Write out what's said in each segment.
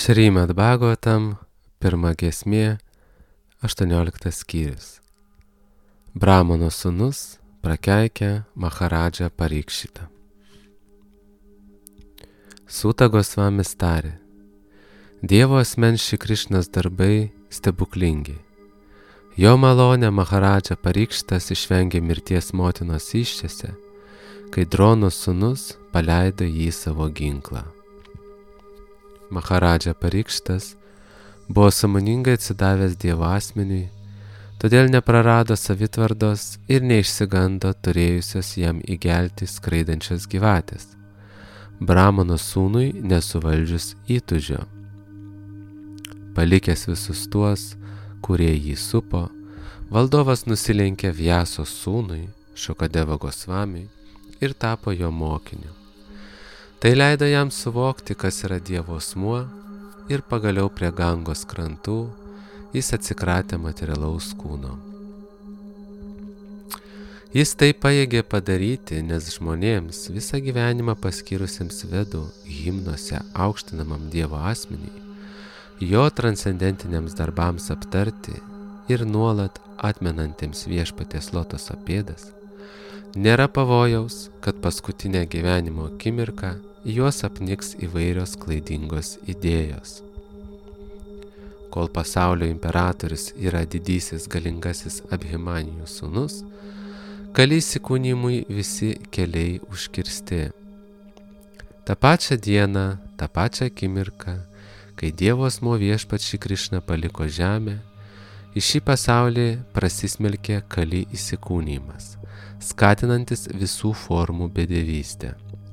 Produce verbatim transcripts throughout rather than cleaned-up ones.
Šrimad Bhagavatam, pirma giesmė, aštuonioliktas skyrius. Brahmano sūnus prakeikė Maharadžą Parikšitą. Sūta Gosvamis tarė: Dievo asmens Šri Krišnos darbai stebuklingi. Jo malonę Maharadža Parikšitas išvengė mirties motinos įsčiose, kai Drono sūnus paleido jį savo ginklą. Maharadža Parikšitas buvo sąmoningai atsidavęs Dievo asmeniui, todėl neprarado savitvardos ir neišsigando turėjusios jam įgelti skraidančios gyvatės, Brahmano sūnui nesuvaldžius įtūžio. Palikęs visus tuos, kurie jį supo, valdovas nusilenkė Vyasos sūnui, Šukadeva Gosvamiui, ir tapo jo mokiniu. Tai leido jam suvokti, kas yra Dievo asmuo, ir pagaliau prie Gangos krantų jis atsikratė materialaus kūno. Jis tai pajėgė padaryti, nes žmonėms visą gyvenimą paskyrusiems vedų himnuose aukštinamam Dievo asmeniui, jo transcendentiniams darbams aptarti ir nuolat atmenantiems viešpaties lotoso pėdas, nėra pavojaus, kad paskutinę gyvenimo akimirką juos apniks įvairios klaidingos idėjos. Kol pasaulio imperatorius yra didysis galingasis Abhimanijų sūnus, Kali įsikūnijimui visi keliai užkirsti. Ta pačią dieną, tą pačią akimirką, kai Dievo asmuo viešpats Šri Krišna paliko žemę, į šį pasaulį prasismelkė Kali įsikūnijimas, skatinantis visų formų bedevystę.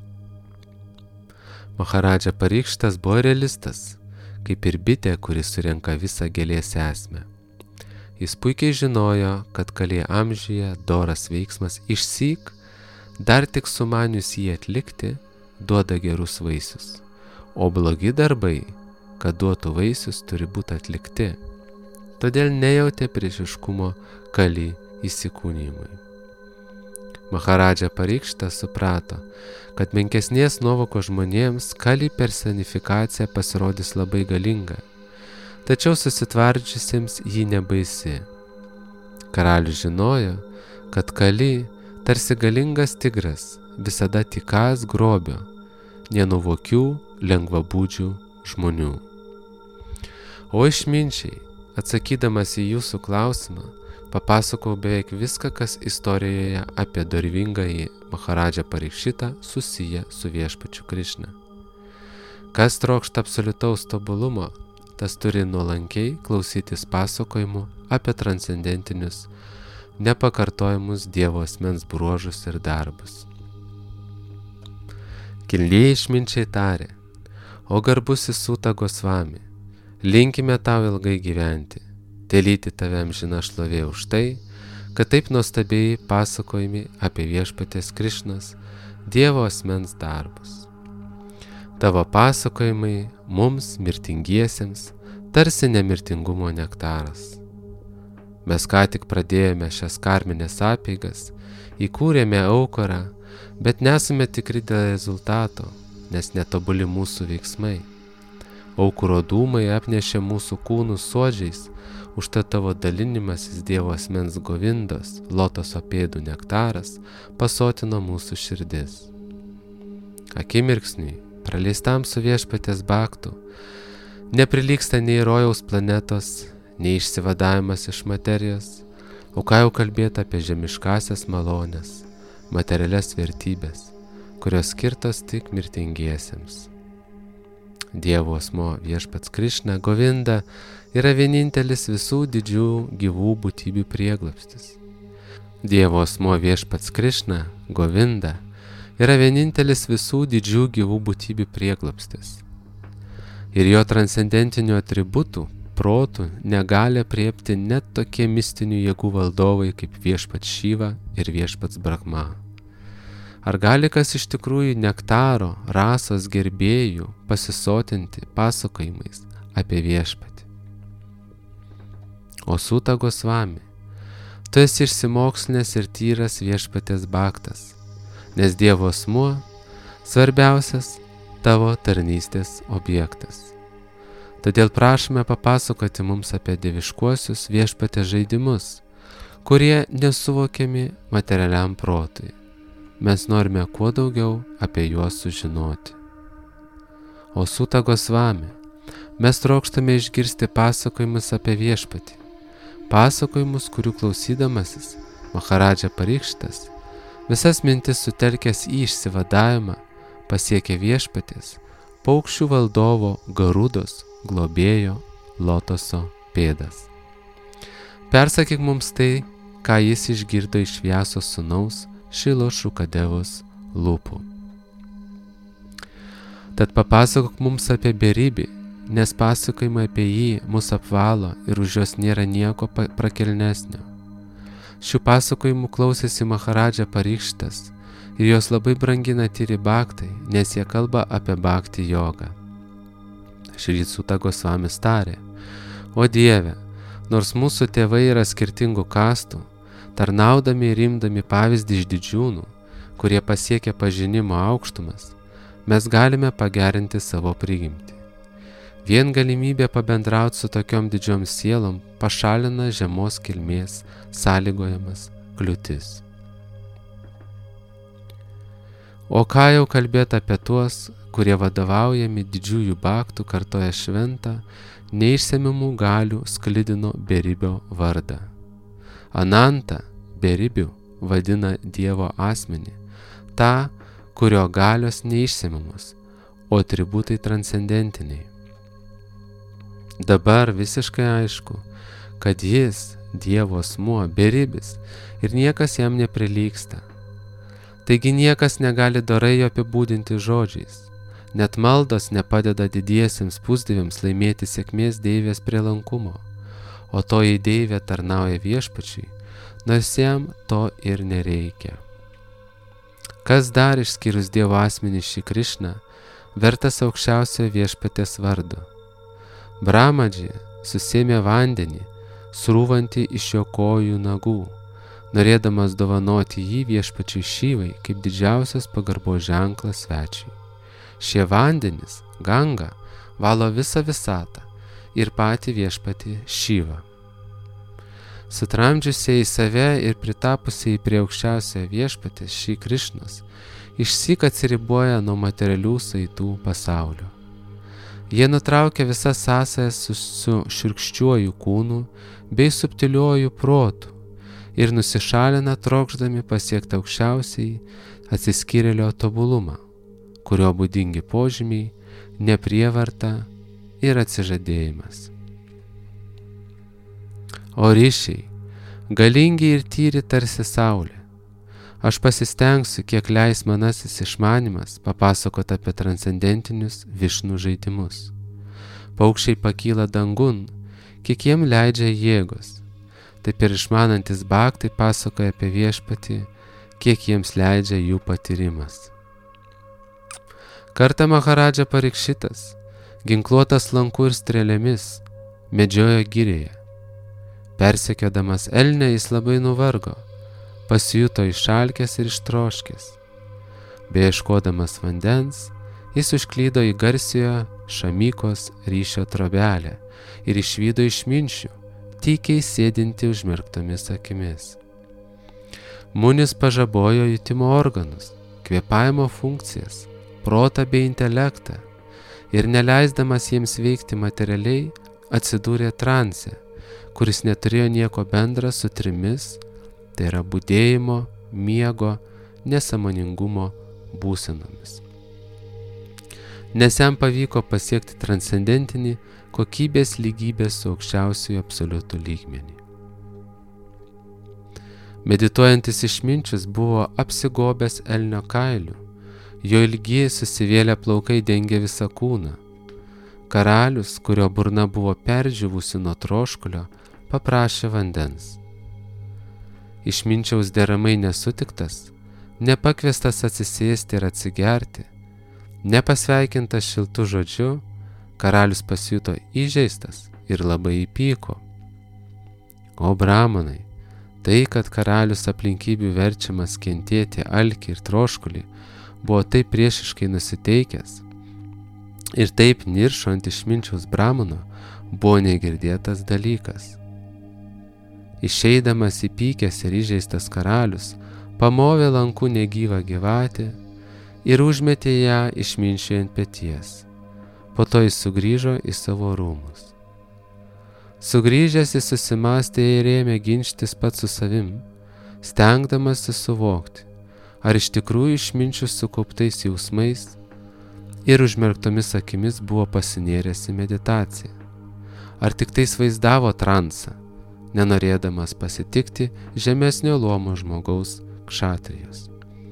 Maharadža Parikšitas buvo realistas, kaip ir bitė, kuris surenka visą gėlės esmę. Jis puikiai žinojo, kad Kali amžiuje doras veiksmas išsyk, dar tik sumanius jį atlikti, duoda gerus vaisius, o blogi darbai, kad duotų vaisius, turi būti atlikti. Todėl nejautė priešiškumo Kali įsikūnijimui. Maharadža Parikšitas suprato, kad menkesnės nuovokos žmonėms Kali personifikacija pasirodys labai galinga, tačiau susitvardžiusiems jį nebaisi. Karalius žinojo, kad Kali tarsi galingas tigras, visada tikąs grobio, nenuvokių, lengvabūdžių žmonių. O išminčiai, atsakydamas į jūsų klausimą, papasakau beveik viską, kas istorijoje apie dorvingąjį Maharadžą Parikšitą susiję su viešpačiu Krišna. Kas trokšta absoliutaus tobulumo, tas turi nuolankiai klausytis pasakojimų apie transcendentinius, nepakartojamus Dievo asmens bruožus ir darbus. Kilnieji išminčiai tarė: O garbusis Sūta Gosvami, linkime tau ilgai gyventi, telyti tave amžina šlovė už tai, kad taip nuostabiai pasakojami apie viešpaties Krišnos Dievo asmens darbus. Tavo pasakojimai mums, mirtingiesiems, tarsi nemirtingumo nektaras. Mes ką tik pradėjome šias karminės apeigas, įkūrėme aukorą, bet nesame tikri dėl rezultato, nes netobuli mūsų veiksmai. Aukuro dūmai apnešė mūsų kūnus suodžiais, užtat tavo dalinimasis Dievo asmens Govindos, lotoso pėdų nektaras, pasotino mūsų širdis. Akimirksniui, praleistam su viešpaties bhaktų, neprilygsta nei rojaus planetos, nei išsivadavimas iš materijos, o ką jau kalbėti apie žemiškasias malonės, materialias vertybės, kurios skirtos tik mirtingiesiems. Dievo asmuo viešpats Krišna Govinda yra vienintelis visų didžių gyvų būtybių prieglobstis. Dievo asmuo viešpats Krišna Govinda yra vienintelis visų didžių gyvų būtybių prieglobstis. Ir jo transcendentinių atributų, protų negali apriepti net tokie mistinių jėgų valdovai kaip viešpats Šiva ir viešpats Brahma. Ar gali kas iš tikrųjų nektaro, rasos gerbėjų pasisotinti pasakojimais apie viešpatį? O Sūta Gosvami, tu esi išsimokslinęs ir tyras viešpatės bhaktas, nes Dievo asmuo svarbiausias tavo tarnystės objektas. Todėl prašome papasakoti mums apie dieviškuosius Viešpaties žaidimus, kurie nesuvokiami materialiam protui. Mes norime kuo daugiau apie juos sužinoti. O Sūta Gosvami, mes trokštame išgirsti pasakojimus apie Viešpatį, pasakojimus, kurių klausydamasis Maharadža Parikšitas visas mintis sutelkęs į išsivadavimą pasiekė Viešpaties, paukščių valdovo Garudos globėjo lotoso pėdas. Persakyk mums tai, ką jis išgirdo iš Vyasos sūnaus Šilo Šukadevos lūpų. Tad papasakok mums apie beribį, nes pasakojimai apie jį mus apvalo ir už jos nėra nieko prakelnesnio. Šių pasakojimų klausėsi Maharadža Parikšitas ir jos labai brangina tyri bhaktai, nes jie kalba apie bhakti jogą. Šri Sūta Gosvamis tarė: O Dieve, nors mūsų tėvai yra skirtingų kastų, tarnaudami ir imdami pavyzdį iš didžiūnų, kurie pasiekia pažinimo aukštumas, mes galime pagerinti savo prigimtį. Vien galimybė pabendrauti su tokiom didžiom sielom pašalina žemos kilmės sąlygojamas kliūtis. O ką jau kalbėti apie tuos, kurie vadovaujami didžiųjų bhaktų kartoja šventą, neišsemiamų galių sklidino beribio vardą. Ananta beribiu vadina Dievo asmenį, tą, kurio galios neišsemiamos, o atributai transcendentiniai. Dabar visiškai aišku, kad jis, Dievo asmuo, beribis ir niekas jam neprilygsta. Taigi niekas negali dorai jo apibūdinti žodžiais. Net maldos nepadeda didiesiems pusdieviams laimėti sėkmės deivės prielankumo, o toji deivė tarnauja Viešpačiui, nors jam to ir nereikia. Kas dar išskyrus Dievo asmenį šį Krišną, vertas aukščiausio Viešpaties vardo? Brahmadži susėmė vandenį, srūvantį iš jo kojų nagų, norėdamas dovanoti jį Viešpačiui Šyvai kaip didžiausias pagarbos ženklas svečiui. Šie vandenys, Ganga, valo visą visatą ir patį Viešpatį Šyvą. Sutramdžiusiai save ir pritapusiai prie aukščiausio Viešpatės šį Krišnas išsyk atsiriboja nuo materialių saitų pasaulio. Jie nutraukia visas sąsajas su, su šiurkščiuoju kūnu bei subtiliuoju protu ir nusišalina trokšdami pasiekti aukščiausiai atsiskyrėlio tobulumą, kurio būdingi požymiai, neprievarta ir atsižadėjimas. O ryšiai, galingi ir tyri tarsi saulė, aš pasistengsiu, kiek leis manasis išmanimas, papasakot apie transcendentinius Višnų žaidimus. Paukščiai pakyla dangun, kiek jiem leidžia jėgos. Taip ir išmanantis bhaktai pasakoja apie Viešpatį, kiek jiems leidžia jų patyrimas. Kartą Maharadža Parikšitas, ginkluotas lanku ir strėlėmis, medžiojo girėje. Persekiodamas elnę jis labai nuvargo, pasijuto išalkęs ir ištroškęs. Beieškodamas vandens, jis užklydo į garsiojo Šamykos ryšio trobelę ir išvydo išminčių, tykiai sėdinti užmerktomis akimis. Munis pažabojo jutimo organus, kvėpavimo funkcijas, protą bei intelektą ir neleisdamas jiems veikti materialiai, atsidūrė transe, kuris neturėjo nieko bendra su trimis, tai yra budėjimo, miego, nesąmoningumo būsenomis. Nes jam pavyko pasiekti transcendentinį kokybės lygybės su aukščiausiuoju absoliutų lygmenį. Medituojantis išminčius buvo apsigobęs elnio kailiu, jo ilgi susivėlę plaukai dengė visą kūną. Karalius, kurio burna buvo perdžiūvusi nuo troškulio, paprašė vandens. Išminčiaus deramai nesutiktas, nepakviestas atsisėsti ir atsigerti, nepasveikintas šiltu žodžiu, karalius pasijuto įžeistas ir labai įpyko. O brahmanai, tai, kad karalius aplinkybių verčiamas kentėti alkį ir troškulį, buvo taip priešiškai nusiteikęs, Ir taip niršo ant išminčiaus Brahmano buvo negirdėtas dalykas. Išeidamas įpykęs ir įžeistas karalius pamovė lankų negyvą gyvatę ir užmetė ją išminčiui ant peties. Po to jis sugrįžo į savo rūmus. Sugrįžęs jis susimastė ir ėmė ginčytis pats su savim, stengdamasi suvokti, ar iš tikrųjų išminčius sukauptais jausmais ir užmerktomis akimis buvo pasinėręs į meditaciją, ar tik tais vaizdavo transą, nenorėdamas pasitikti žemesnio luomo žmogaus kšatrijos.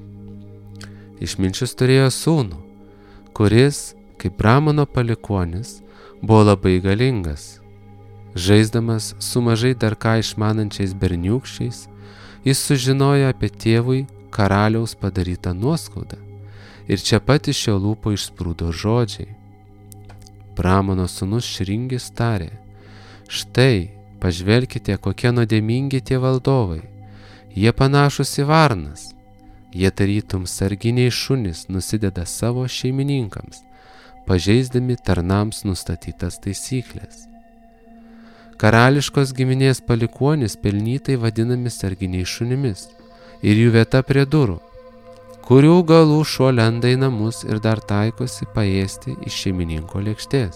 Išminčius turėjo sūnų, kuris, kaip Brahmano palikuonis, buvo labai galingas. Žaisdamas su mažai dar ką išmanančiais berniūkščiais, jis sužinojo apie tėvui karaliaus padarytą nuoskaudą ir čia pat iš jo lūpų išsprūdo žodžiai. Brahmano sūnus Šringis tarė: štai, pažvelkite, kokie nuodėmingi tie valdovai, jie panašus į varnas, jie tarytum sarginiai šunys nusideda savo šeimininkams, pažeisdami tarnams nustatytas taisyklės. Karališkos giminės palikuonis pelnytai vadinami sarginiais šunimis ir jų vieta prie durų, kurių galų šuo lenda į namus ir dar taikosi paėsti iš šeimininko lėkštės.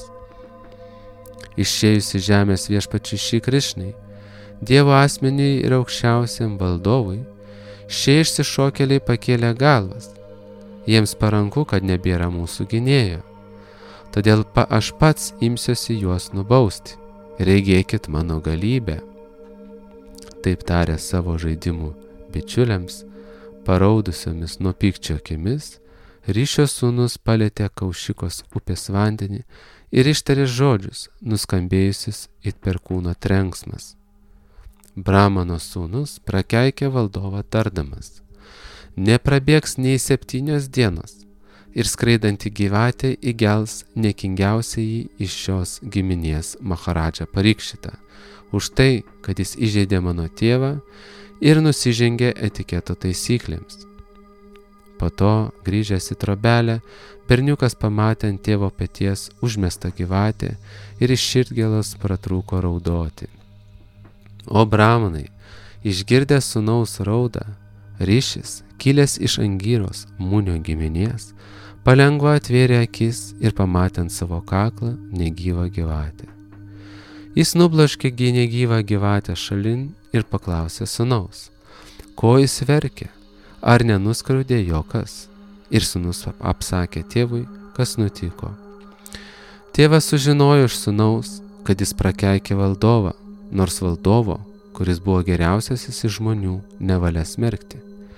Išėjusi žemės viešpačiui Šri Krišnai, Dievo asmeniui ir aukščiausiam valdovui, šie išsišokėliai pakėlė galvas. Jiems paranku, kad nebėra mūsų gynėjo, todėl pa aš pats imsiuosi juos nubausti. Regėkit mano galybę. Taip tarė savo žaidimų bičiuliams, paraudusiomis nuo pykčio akimis, Ryšio sūnus palietė Kaušikos upės vandenį ir ištarė žodžius, nuskambėjusius it perkūno trenksmas. Brahmano sūnus prakeikė valdovą tardamas: neprabėgs nei septynios dienos ir skraidanti gyvatė įgels niekingiausiai iš šios giminės Maharadžą Parikšitą už tai, kad jis įžeidė mano tėvą ir nusižengė etiketo taisyklėms. Po to, grįžęs į trobelę, berniukas pamatė ant tėvo peties užmestą gyvatę ir iš širdgėlos pratrūko raudoti. O Brahmanai, išgirdę sūnaus raudą, Ryšis, kilęs iš Angyros Munio giminės, palengva atvėrė akis ir pamatė ant savo kaklą negyvą gyvatę. Jis nubloškė negyvą gyvatę šalin ir paklausė sūnaus: ko jis verkia, ar nenuskriaudė jo kas? Ir sūnus apsakė tėvui, kas nutiko. Tėvas sužinojo iš sūnaus, kad jis prakeikė valdovą, nors valdovo, kuris buvo geriausiasis iš žmonių, nevalia smerkti.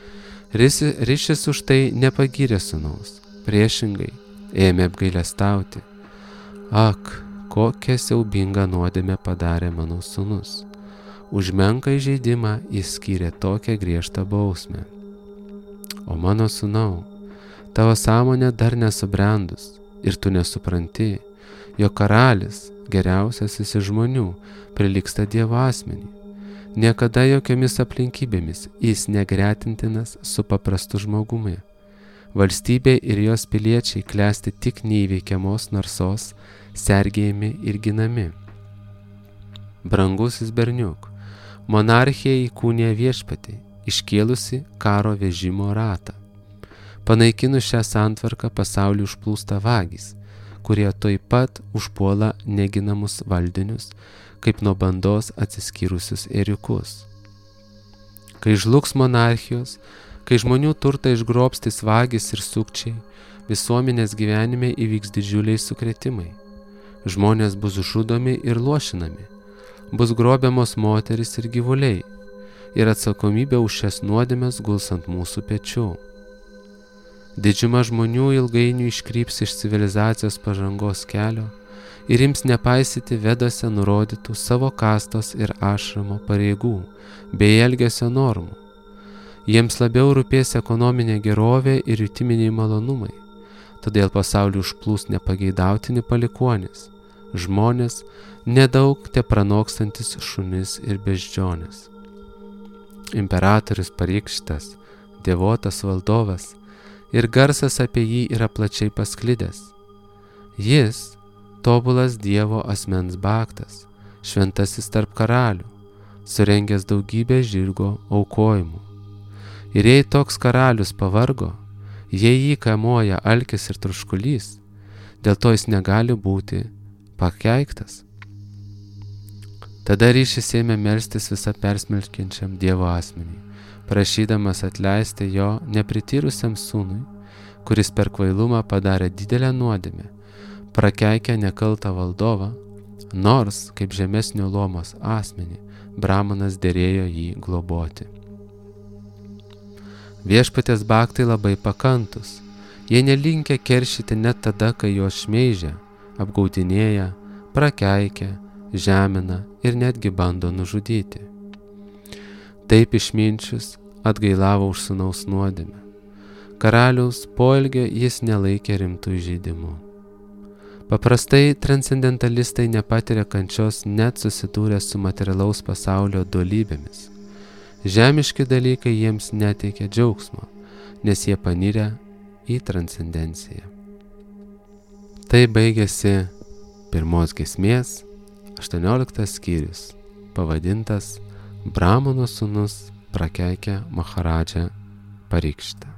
Ryšis už tai nepagyrė sūnaus, priešingai ėmė apgailestauti: ak, kokią siaubingą nuodėmę padarė mano sūnus. Už menką įžeidimą jis skyrė tokią griežtą bausmę. O mano sūnau, tavo sąmonė dar nesubrendus ir tu nesupranti, jog karalis, geriausiasis iš žmonių, prilygsta Dievo asmenį. Niekada jokiomis aplinkybėmis jis negretintinas su paprastu žmogumi. Valstybė ir jos piliečiai klesti tik neįveikiamos narsos, sergėjami ir ginami. Brangusis berniuk, monarchija įkūnija viešpatį, iškėlusi karo vežimo ratą. Panaikinus šią santvarką pasaulį užplūsta vagys, kurie tuoj pat užpuola neginamus valdinius, kaip nuo bandos atsiskyrusius ėriukus. Kai žlugs monarchijos, kai žmonių turtą išgrobstys vagys ir sukčiai, visuomenės gyvenime įvyks didžiuliai sukrėtimai. Žmonės bus žudomi ir luošinami, bus grobiamos moteris ir gyvuliai, ir atsakomybė už šias nuodėmes guls ant mūsų pečių. Didžiuma žmonių ilgainiui iškryps iš civilizacijos pažangos kelio ir ims nepaisyti vedose nurodytų savo kastos ir ašramo pareigų bei elgesio normų. Jiems labiau rūpės ekonominė gerovė ir jutiminiai malonumai, todėl pasaulį užplūs nepageidautini palikuonys, žmonės, nedaug te pranokstantis šunis ir beždžionės. Imperatorius Parikšitas, devotas valdovas, ir garsas apie jį yra plačiai pasklidęs. Jis tobulas Dievo asmens baktas, šventasis tarp karalių, surengęs daugybę žirgo aukojimų. Ir jei toks karalius pavargo, jei jį kamuoja alkis ir troškulys, dėl to jis negali būti pakeiktas. Tada ryšis ėmė melstis visą persmelkiančiam Dievo asmenį, prašydamas atleisti jo neprityrusiam sūnui, kuris per kvailumą padarė didelę nuodėmę, prakeikė nekaltą valdovą, nors kaip žemesnio luomos asmenį Brahmanas derėjo jį globoti. Viešpaties baktai labai pakantus, jie nelinkę keršyti net tada, kai juos šmeižia, apgaudinėja, prakeikia, žemina ir netgi bando nužudyti. Taip išminčius atgailavo už sūnaus nuodėmę. Karaliaus poelgio jis nelaikė rimtų įžeidimų. Paprastai transcendentalistai nepatiria kančios net susidūrę su materialaus pasaulio dualybėmis. Žemiški dalykai jiems neteikia džiaugsmo, nes jie panirę į transcendenciją. Tai baigėsi pirmos giesmės aštuonioliktas skyrius, pavadintas Brahmano sūnus prakeikė Maharadžą Parikštą.